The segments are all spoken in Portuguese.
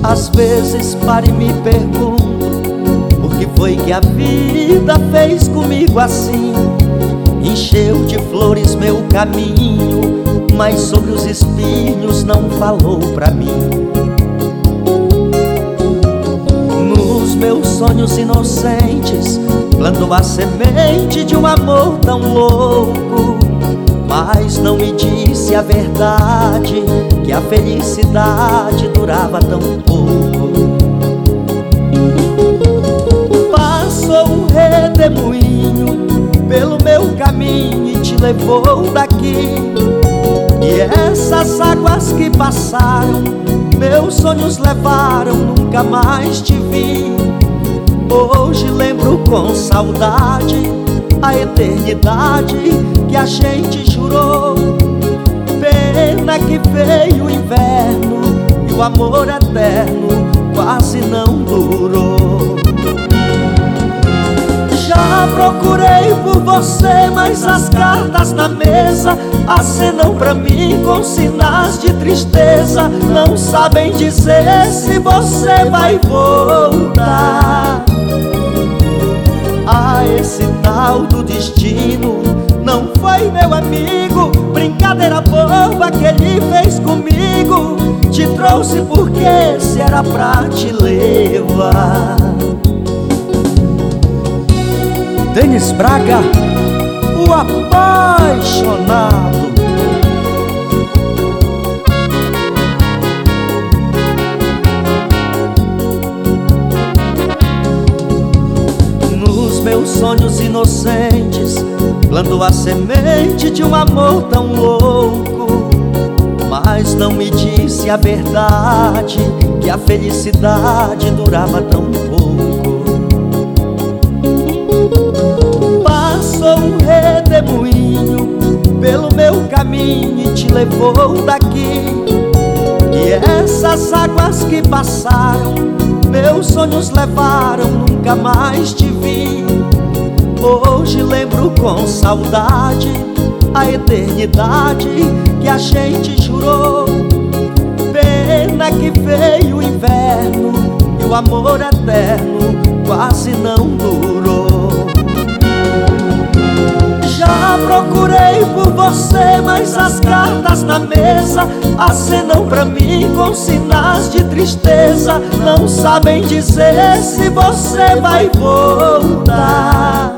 Às vezes paro e me pergunto por que foi que a vida fez comigo assim. Encheu de flores meu caminho, mas sobre os espinhos não falou pra mim. Nos meus sonhos inocentes plantou a semente de um amor tão louco, mas não me disse a verdade, que a felicidade durava tão pouco. Passou um redemoinho pelo meu caminho e te levou daqui. E essas águas que passaram, meus sonhos levaram, nunca mais te vi. Hoje lembro com saudade a eternidade que a gente jurou. Pena que veio o inverno e o amor eterno quase não durou. Já procurei por você, mas as cartas na mesa acenam pra mim com sinais de tristeza. Não sabem dizer se você vai voltar. Ah, esse tal do destino não foi meu amigo, brincadeira boba que ele fez comigo. Te trouxe porque se era pra te levar. Denis Braga, o apaixonado. Nos meus sonhos inocentes plantou a semente de um amor tão louco, mas não me disse a verdade, que a felicidade durava tão pouco. Passou um redemoinho pelo meu caminho e te levou daqui. E essas águas que passaram, meus sonhos levaram, nunca mais te vi. Hoje lembro com saudade a eternidade que a gente jurou. Pena que veio o inverno e o amor eterno quase não durou. Já procurei por você, mas as cartas na mesa acenam pra mim com sinais de tristeza. Não sabem dizer se você vai voltar.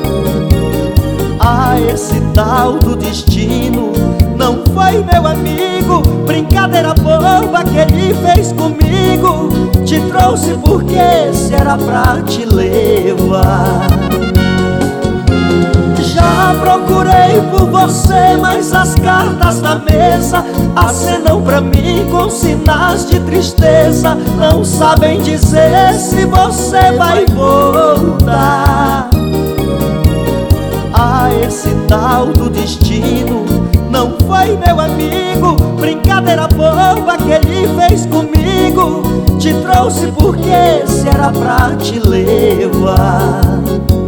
Ah, esse tal do destino não foi meu amigo, brincadeira boba que ele fez comigo. Te trouxe porque se era pra te levar. Já procurei por você, mas as cartas na mesa acenam pra mim com sinais de tristeza. Não sabem dizer se você vai voltar. Ah, esse tal do destino não foi meu amigo, brincadeira boba que ele fez comigo. Te trouxe porque se era pra te levar.